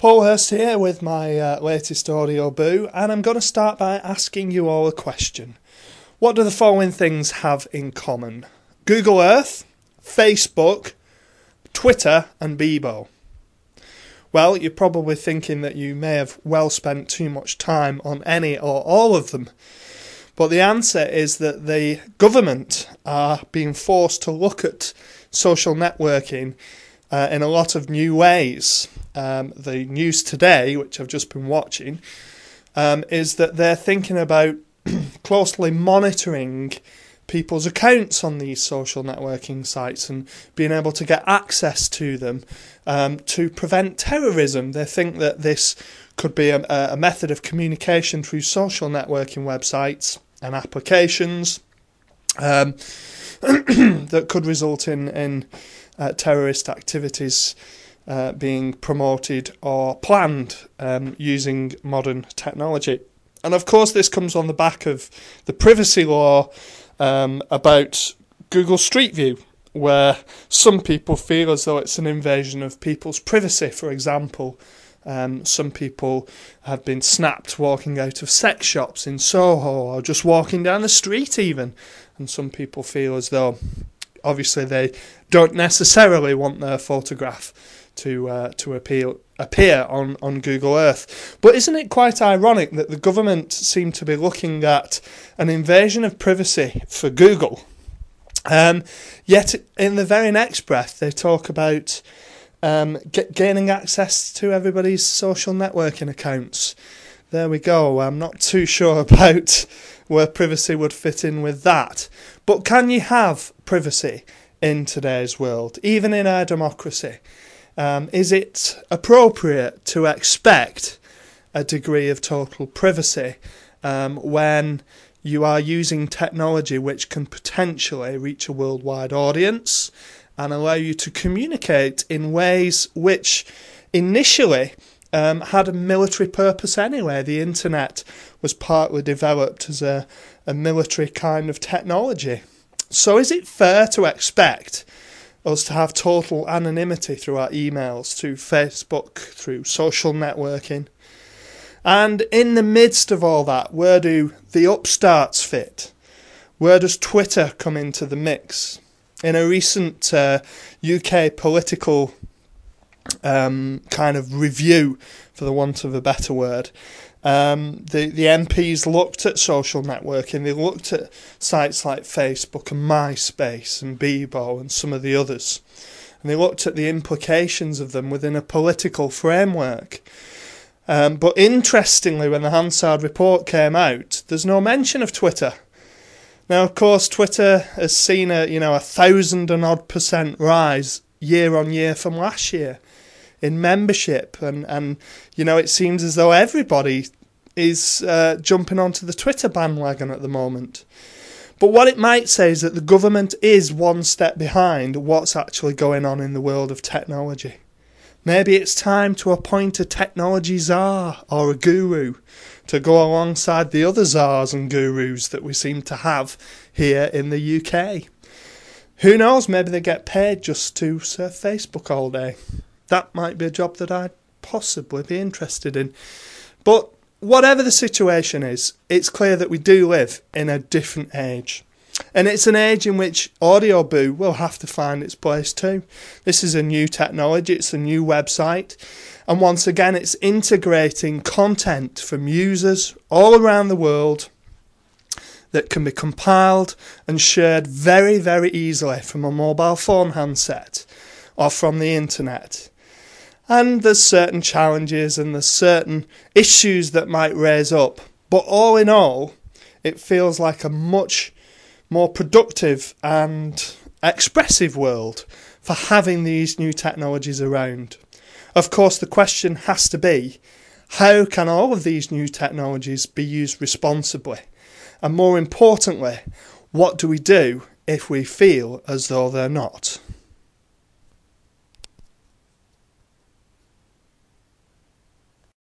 Paul Hurst here with my latest audio boo, and I'm going to start by asking you all a question. What do the following things have in common? Google Earth, Facebook, Twitter and Bebo. Well, you're probably thinking that you may have well spent too much time on any or all of them. But the answer is that the government are being forced to look at social networking in a lot of new ways. The news today, which I've just been watching, is that they're thinking about closely monitoring people's accounts on these social networking sites and being able to get access to them to prevent terrorism. They think that this could be a method of communication through social networking websites and applications that could result in terrorist activities being promoted or planned using modern technology. And of course this comes on the back of the privacy law about Google Street View, where some people feel as though it's an invasion of people's privacy. For example, some people have been snapped walking out of sex shops in Soho or just walking down the street even, and some people feel as though obviously they don't necessarily want their photograph to appear on Google Earth. But isn't it quite ironic that the government seem to be looking at an invasion of privacy for Google, yet in the very next breath they talk about gaining access to everybody's social networking accounts? There we go. I'm not too sure about where privacy would fit in with that. But can you have privacy in today's world, even in our democracy? Is it appropriate to expect a degree of total privacy when you are using technology which can potentially reach a worldwide audience and allow you to communicate in ways which initially had a military purpose anyway? The internet was partly developed as a military kind of technology. So is it fair to expect us to have total anonymity through our emails, through Facebook, through social networking? And in the midst of all that, where do the upstarts fit? Where does Twitter come into the mix? In a recent UK political kind of review, for the want of a better word, the MPs looked at social networking. They looked at sites like Facebook and MySpace and Bebo and some of the others, and they looked at the implications of them within a political framework. But interestingly, when the Hansard report came out, there's no mention of Twitter. Now, of course, Twitter has seen a 1,000 and odd % rise year on year from last year in membership, and it seems as though everybody is jumping onto the Twitter bandwagon at the moment. But what it might say is that the government is one step behind what's actually going on in the world of technology. Maybe it's time to appoint a technology czar or a guru to go alongside the other czars and gurus that we seem to have here in the UK. Who knows, maybe they get paid just to surf Facebook all day. That might be a job that I'd possibly be interested in. But whatever the situation is, it's clear that we do live in a different age. And it's an age in which Audio Boo will have to find its place too. This is a new technology, it's a new website. And once again, it's integrating content from users all around the world that can be compiled and shared very, very easily from a mobile phone handset or from the internet. And there's certain challenges and there's certain issues that might raise up. But all in all, it feels like a much more productive and expressive world for having these new technologies around. Of course, the question has to be, how can all of these new technologies be used responsibly? And more importantly, what do we do if we feel as though they're not?